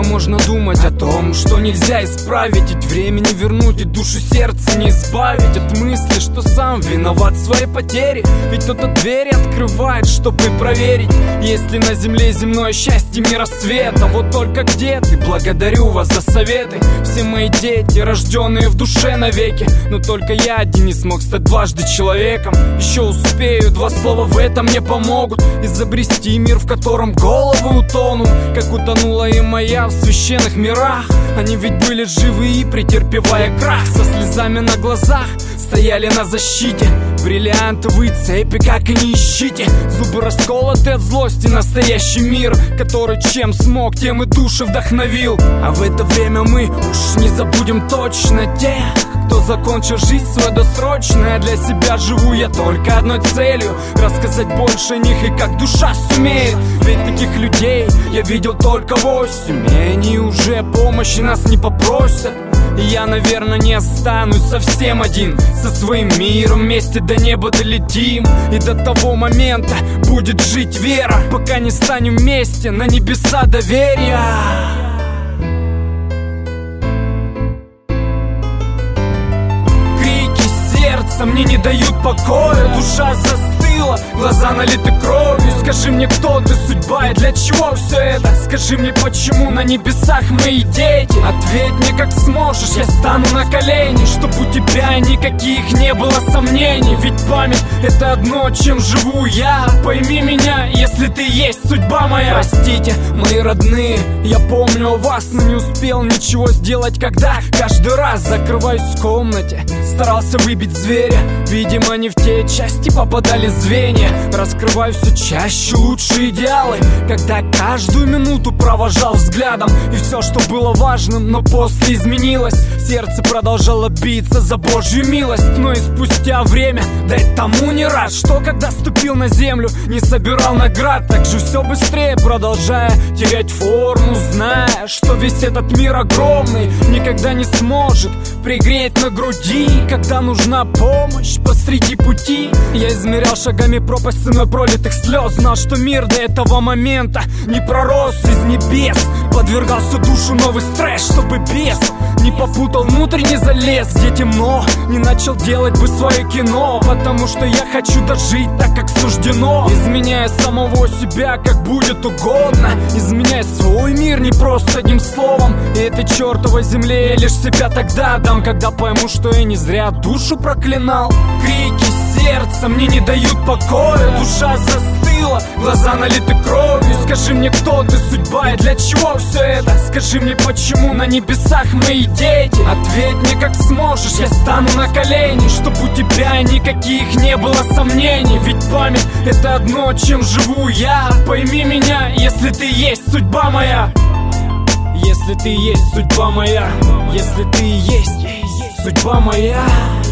можно думать о том, что нельзя исправить, ведь время не вернуть и душу сердца не избавить от мысли, что сам виноват в своей потере. Ведь кто-то двери открывает, чтобы проверить, есть ли на земле земное счастье мира света. Вот только где ты? Благодарю вас за советы. Все мои дети, рожденные в душе навеки, но только я один не смог стать дважды человеком. Еще успею, два слова в этом мне помогут изобрести мир, в котором головы утонут, как утонула и моя в священных мирах. Они ведь были живы и, претерпевая крах, со слезами на глазах стояли на защите. Бриллиантовые цепи, как и не ищите. Зубы расколоты от злости, настоящий мир, который чем смог, тем и души вдохновил. А в это время мы уж не забудем точно тех, кто закончил жизнь свою досрочно. Для себя живу я только одной целью — рассказать больше них и как душа сумеет. Ведь таких людей я видел только 8, и они уже помощи нас не попросят. И я, наверное, не останусь совсем один, со своим миром вместе до неба долетим. И до того момента будет жить вера, пока не станем вместе на небеса доверия. Мне не дают покоя, душа застыла, глаза налиты кровью. Скажи мне, кто ты, судьба, и для чего все это? Скажи мне, почему на небесах мои дети? Ответь мне, как сможешь, я стану на колени, чтоб у тебя никаких не было сомнений. Ведь память — это одно, чем живу я. Пойми меня, если ты есть судьба моя. Простите, мои родные, я помню о вас, но не успел ничего сделать, когда каждый раз закрываюсь в комнате, старался выбить зверя. Видимо, не в те части попадали звенья. Раскрываю все чаще лучшие идеалы, когда каждую минуту провожал взглядом. И все, что было важным, но после изменилось. Сердце продолжало биться за Божью милость. Но и спустя время, да и тому не рад, что когда ступил на землю, не собирал наград. Так же все быстрее, продолжая терять форму, зная, что весь этот мир огромный никогда не сможет пригреть на груди, когда нужна помощь посреди пути. Я измерял шагами пропасть ценой пролитых слез, знал, что мир до этого момента не пророс из небес. Подвергался душу новый стресс, чтобы бес не попутал, внутрь не залез, где темно, не начал делать бы свое кино. Потому что я хочу дожить так, как суждено, изменяя самого себя, как будет угодно, изменяя свой мир не просто одним словом. И этой чертовой земле я лишь себя тогда дам, когда пойму, что я не зря душу проклинал. Крики сердца мне не дают покоя, душа застыла, глаза налиты кровью. Скажи мне, кто ты, судьба, и для чего все это? Скажи мне, почему на небесах мои дети? Ответь мне, как сможешь, я стану на колени, чтоб у тебя никаких не было сомнений. Ведь память — это одно, чем живу я. Пойми меня, если ты есть судьба моя. Если ты есть судьба моя. Если ты есть судьба моя.